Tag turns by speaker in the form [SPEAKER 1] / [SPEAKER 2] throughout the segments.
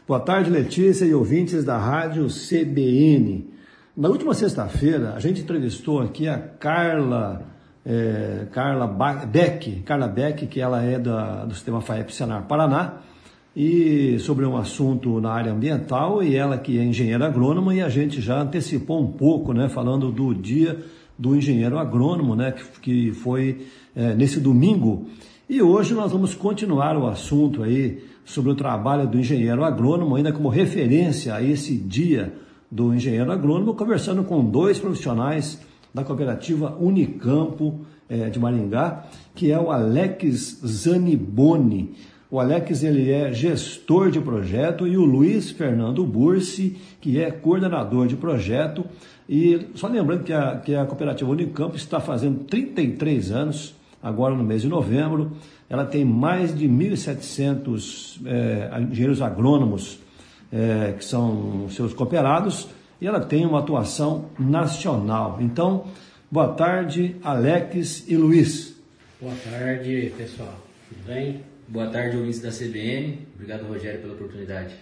[SPEAKER 1] Boa tarde, Letícia e ouvintes da Rádio CBN. Na última sexta-feira, a gente entrevistou aqui a Carla Beck, que ela é do Sistema FAEP Senar Paraná, e sobre um assunto na área ambiental, e ela que é engenheira agrônoma, e a gente já antecipou um pouco, né, falando do dia do engenheiro agrônomo, né, que foi nesse domingo. E hoje nós vamos continuar o assunto aí sobre o trabalho do engenheiro agrônomo, ainda como referência a esse dia do engenheiro agrônomo, conversando com dois profissionais da cooperativa Unicampo de Maringá, que é o Alex Zaniboni. O Alex, ele é gestor de projeto, e o Luiz Fernando Bursi, que é coordenador de projeto. E só lembrando que a cooperativa Unicampo está fazendo 33 anos, agora no mês de novembro. Ela tem mais de 1.700 engenheiros agrônomos que são seus cooperados, e ela tem uma atuação nacional. Então, boa tarde, Alex e Luiz.
[SPEAKER 2] Boa tarde, pessoal. Tudo bem?
[SPEAKER 3] Boa tarde, ouvintes da CBN. Obrigado, Rogério, pela oportunidade.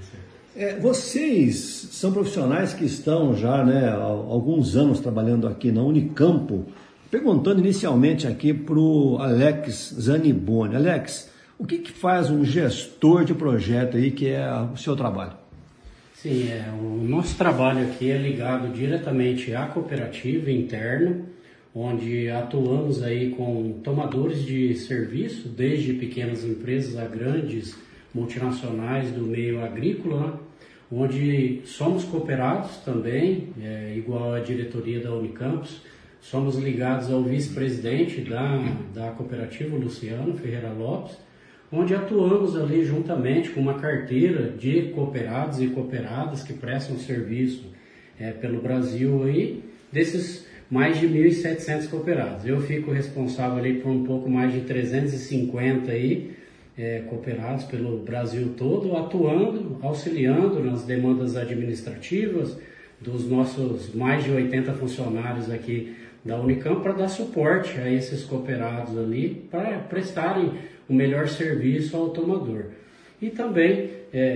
[SPEAKER 1] Vocês são profissionais que estão já, né, há alguns anos trabalhando aqui na Unicampo. Perguntando inicialmente aqui para o Alex Zaniboni. Alex, o que faz um gestor de projeto aí, que é o seu trabalho?
[SPEAKER 2] Sim, o nosso trabalho aqui é ligado diretamente à cooperativa interna, onde atuamos aí com tomadores de serviço, desde pequenas empresas a grandes multinacionais do meio agrícola, né? Onde somos cooperados também, igual a diretoria da Unicampos. Somos ligados ao vice-presidente da cooperativa, Luciano Ferreira Lopes, onde atuamos ali juntamente com uma carteira de cooperados e cooperadas que prestam serviço pelo Brasil aí, desses mais de 1.700 cooperados. Eu fico responsável ali por um pouco mais de 350 aí, cooperados pelo Brasil todo, atuando, auxiliando nas demandas administrativas dos nossos mais de 80 funcionários aqui da Unicamp, para dar suporte a esses cooperados ali, para prestarem o melhor serviço ao tomador. E também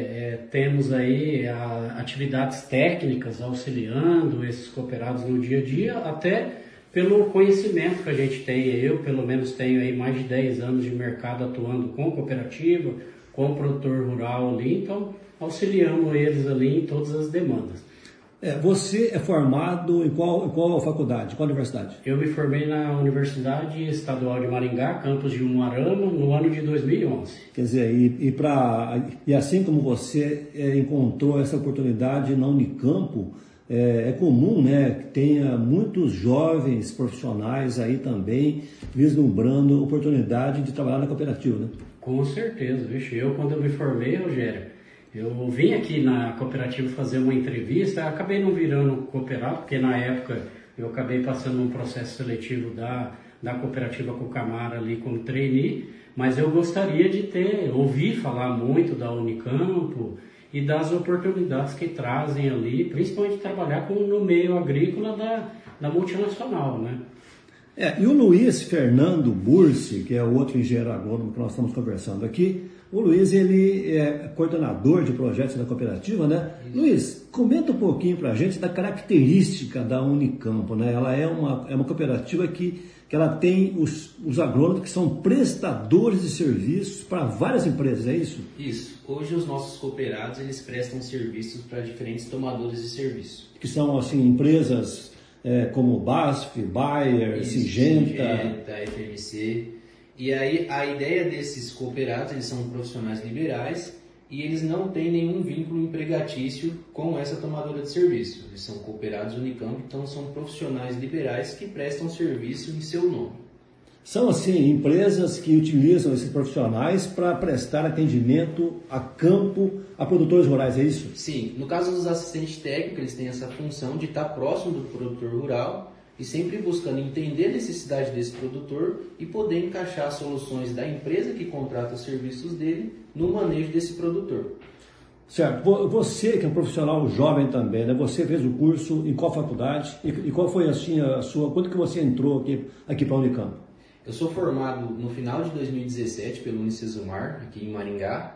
[SPEAKER 2] temos aí atividades técnicas auxiliando esses cooperados no dia a dia, até pelo conhecimento que a gente tem. Eu, pelo menos, tenho aí mais de 10 anos de mercado atuando com cooperativa, com produtor rural ali, então auxiliamos eles ali em todas as demandas.
[SPEAKER 1] Você é formado em qual faculdade, qual universidade?
[SPEAKER 2] Eu me formei na Universidade Estadual de Maringá, campus de Umuarama, no ano de 2011.
[SPEAKER 1] Quer dizer, e assim como você encontrou essa oportunidade na Unicampo, é comum, né, que tenha muitos jovens profissionais aí também vislumbrando oportunidade de trabalhar na cooperativa, né?
[SPEAKER 2] Com certeza, vixe, quando eu me formei, Rogério, eu vim aqui na cooperativa fazer uma entrevista, acabei não virando cooperado, porque na época eu acabei passando um processo seletivo da cooperativa Cucamara ali como trainee, mas eu gostaria de ouvir falar muito da Unicampo e das oportunidades que trazem ali, principalmente trabalhar no meio agrícola da multinacional, né?
[SPEAKER 1] E o Luiz Fernando Bursi, que é o outro engenheiro agrônomo que nós estamos conversando aqui, o Luiz, ele é coordenador de projetos da cooperativa, né? Isso. Luiz, comenta um pouquinho para a gente da característica da Unicampo, né? Ela é uma cooperativa que ela tem os agrônomos que são prestadores de serviços para várias empresas, é isso?
[SPEAKER 3] Isso. Hoje os nossos cooperados, eles prestam serviços para diferentes tomadores de serviço.
[SPEAKER 1] Que são, assim, empresas como BASF, Bayer, Syngenta,
[SPEAKER 3] FMC. E aí a ideia desses cooperados, eles são profissionais liberais e eles não têm nenhum vínculo empregatício com essa tomadora de serviço. Eles são cooperados Unicamp, então são profissionais liberais que prestam serviço em seu nome.
[SPEAKER 1] São, assim, empresas que utilizam esses profissionais para prestar atendimento a campo, a produtores rurais, é isso?
[SPEAKER 3] Sim. No caso dos assistentes técnicos, eles têm essa função de estar próximo do produtor rural e sempre buscando entender a necessidade desse produtor e poder encaixar soluções da empresa que contrata os serviços dele no manejo desse produtor.
[SPEAKER 1] Certo. Você, que é um profissional jovem também, né? Você fez o curso em qual faculdade e qual foi assim, a sua... Quando que você entrou aqui para a Unicamp?
[SPEAKER 3] Eu sou formado no final de 2017 pelo Unicesumar, aqui em Maringá,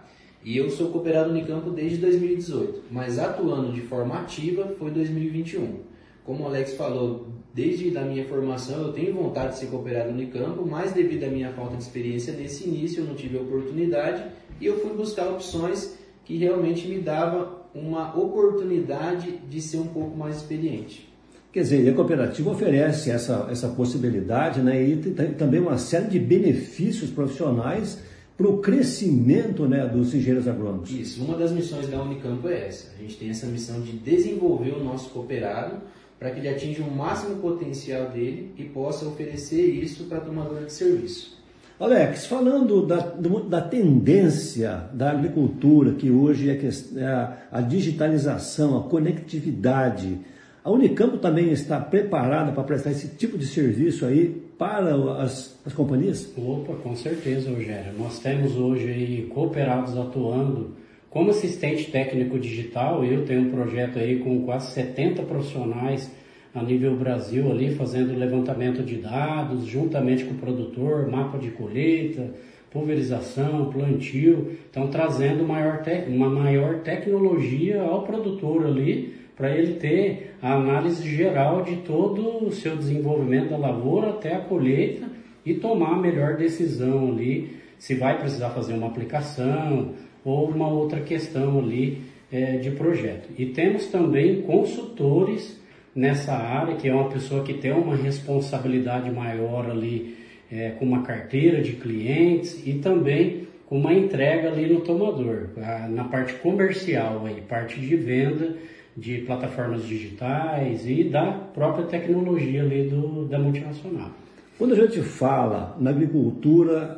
[SPEAKER 3] E eu sou cooperado Unicampo desde 2018, mas atuando de forma ativa foi 2021. Como o Alex falou, desde a minha formação eu tenho vontade de ser cooperado Unicampo, mas devido à minha falta de experiência nesse início eu não tive a oportunidade e eu fui buscar opções que realmente me davam uma oportunidade de ser um pouco mais experiente.
[SPEAKER 1] Quer dizer, a cooperativa oferece essa possibilidade, né, e tem também uma série de benefícios profissionais para o crescimento, né, dos engenheiros agrônomos.
[SPEAKER 3] Isso, uma das missões da Unicampo é essa. A gente tem essa missão de desenvolver o nosso cooperado para que ele atinja o máximo potencial dele e possa oferecer isso para a tomadora de serviço.
[SPEAKER 1] Alex, falando da tendência da agricultura, que hoje é a digitalização, a conectividade, a Unicampo também está preparada para prestar esse tipo de serviço aí para as companhias?
[SPEAKER 2] Opa, com certeza, Rogério. Nós temos hoje aí cooperados atuando como assistente técnico digital. Eu tenho um projeto aí com quase 70 profissionais a nível Brasil ali, fazendo levantamento de dados, juntamente com o produtor, mapa de colheita, pulverização, plantio. Então, trazendo uma maior tecnologia ao produtor ali, para ele ter a análise geral de todo o seu desenvolvimento da lavoura até a colheita e tomar a melhor decisão ali, se vai precisar fazer uma aplicação ou uma outra questão ali de projeto. E temos também consultores nessa área, que é uma pessoa que tem uma responsabilidade maior ali, com uma carteira de clientes e também com uma entrega ali no tomador, na parte comercial, aí, parte de venda de plataformas digitais e da própria tecnologia ali da multinacional.
[SPEAKER 1] Quando a gente fala na agricultura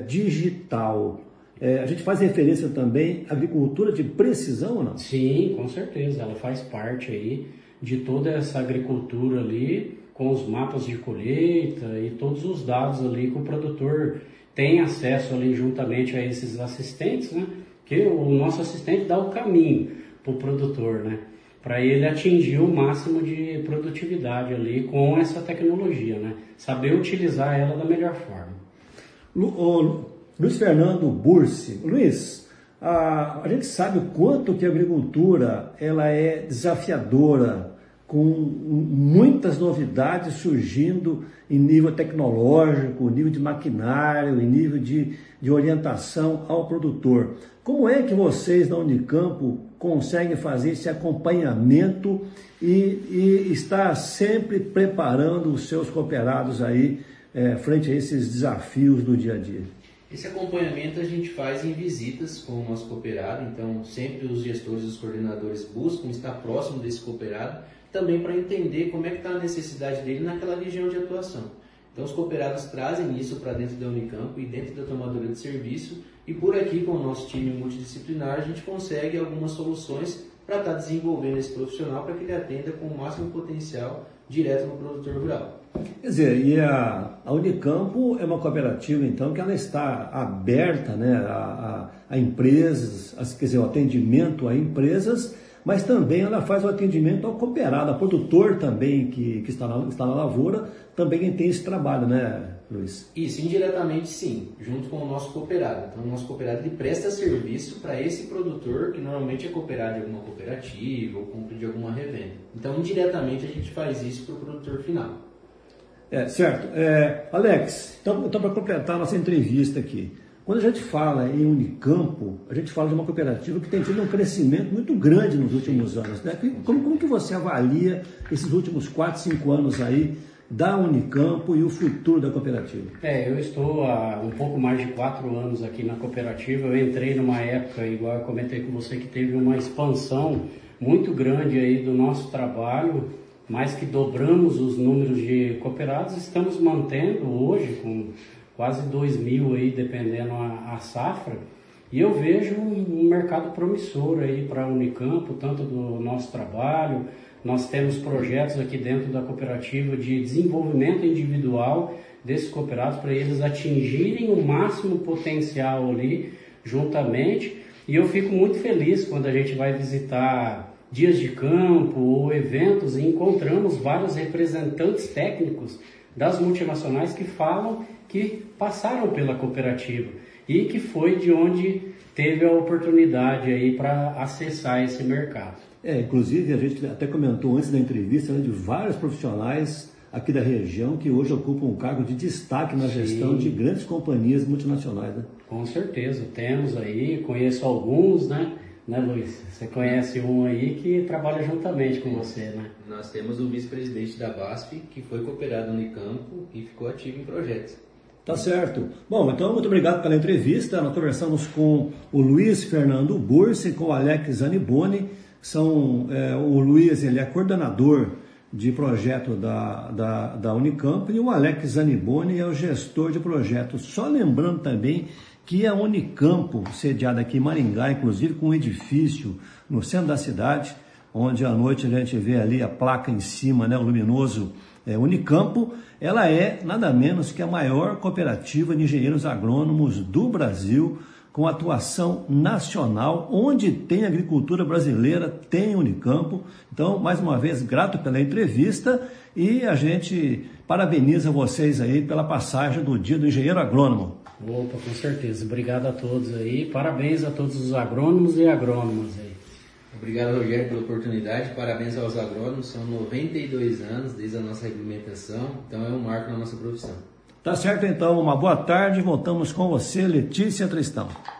[SPEAKER 1] digital, a gente faz referência também à agricultura de precisão ou não?
[SPEAKER 2] Sim, com certeza, ela faz parte aí de toda essa agricultura ali, com os mapas de colheita e todos os dados ali que o produtor tem acesso ali juntamente a esses assistentes, né? Que o nosso assistente dá o caminho para o produtor, né? Para ele atingir o máximo de produtividade ali com essa tecnologia, né? Saber utilizar ela da melhor forma.
[SPEAKER 1] Luiz Fernando Bursi. Luiz, a gente sabe o quanto que a agricultura ela é desafiadora, com muitas novidades surgindo em nível tecnológico, nível de maquinário, em nível de orientação ao produtor. Como é que vocês da Unicampo conseguem fazer esse acompanhamento e estar sempre preparando os seus cooperados aí frente a esses desafios do dia a dia?
[SPEAKER 3] Esse acompanhamento a gente faz em visitas com o nosso cooperado, então sempre os gestores e os coordenadores buscam estar próximo desse cooperado, também para entender como é que está a necessidade dele naquela região de atuação. Então os cooperados trazem isso para dentro da Unicampo e dentro da tomadora de serviço, e por aqui com o nosso time multidisciplinar a gente consegue algumas soluções para estar desenvolvendo esse profissional para que ele atenda com o máximo potencial direto no produtor rural.
[SPEAKER 1] Quer dizer, e a Unicampo é uma cooperativa, então, que ela está aberta, né, a empresas, quer dizer, o atendimento a empresas, mas também ela faz o atendimento ao cooperado, ao produtor também que está na lavoura, também tem esse trabalho, né, Luiz?
[SPEAKER 3] Isso, indiretamente sim, junto com o nosso cooperado. Então o nosso cooperado ele presta serviço para esse produtor, que normalmente é cooperado de alguma cooperativa ou compra de alguma revenda. Então indiretamente a gente faz isso para o produtor final.
[SPEAKER 1] Certo. Alex, então para completar a nossa entrevista aqui, quando a gente fala em Unicampo, a gente fala de uma cooperativa que tem tido um crescimento muito grande nos últimos anos, né? Como que você avalia esses últimos 4, 5 anos aí da Unicampo e o futuro da cooperativa?
[SPEAKER 2] Eu estou há um pouco mais de 4 anos aqui na cooperativa. Eu entrei numa época, igual eu comentei com você, que teve uma expansão muito grande aí do nosso trabalho, mais que dobramos os números de cooperados. Estamos mantendo hoje com quase 2.000 aí, dependendo a safra, e eu vejo um mercado promissor aí para a Unicampo, tanto do nosso trabalho. Nós temos projetos aqui dentro da cooperativa de desenvolvimento individual desses cooperados para eles atingirem o máximo potencial ali juntamente, e eu fico muito feliz quando a gente vai visitar dias de campo ou eventos e encontramos vários representantes técnicos das multinacionais que falam que passaram pela cooperativa e que foi de onde teve a oportunidade aí para acessar esse mercado.
[SPEAKER 1] Inclusive a gente até comentou antes da entrevista, né, de vários profissionais aqui da região que hoje ocupam um cargo de destaque na gestão de grandes companhias multinacionais, né?
[SPEAKER 2] Com certeza, temos aí, conheço alguns, né, Luiz? Você conhece um aí que trabalha juntamente com você, né?
[SPEAKER 3] Nós temos o vice-presidente da BASF, que foi cooperado no Unicampo e ficou ativo em projetos.
[SPEAKER 1] Tá certo. Bom, então muito obrigado pela entrevista. Nós conversamos com o Luiz Fernando Bursi e com o Alex Zaniboni. O Luiz, ele é coordenador de projeto da Unicamp e o Alex Zaniboni é o gestor de projetos. Só lembrando também que a Unicamp, sediada aqui em Maringá, inclusive com um edifício no centro da cidade, onde à noite a gente vê ali a placa em cima, né, o luminoso Unicamp, ela é nada menos que a maior cooperativa de engenheiros agrônomos do Brasil, com atuação nacional, onde tem agricultura brasileira, tem Unicamp. Então, mais uma vez, grato pela entrevista e a gente parabeniza vocês aí pela passagem do Dia do Engenheiro Agrônomo.
[SPEAKER 2] Opa, com certeza. Obrigado a todos aí. Parabéns a todos os agrônomos e agrônomas aí.
[SPEAKER 3] Obrigado, Rogério, pela oportunidade. Parabéns aos agrônomos. São 92 anos desde a nossa regulamentação. Então é um marco na nossa profissão.
[SPEAKER 1] Tá certo, então. Uma boa tarde. Voltamos com você, Letícia Tristão.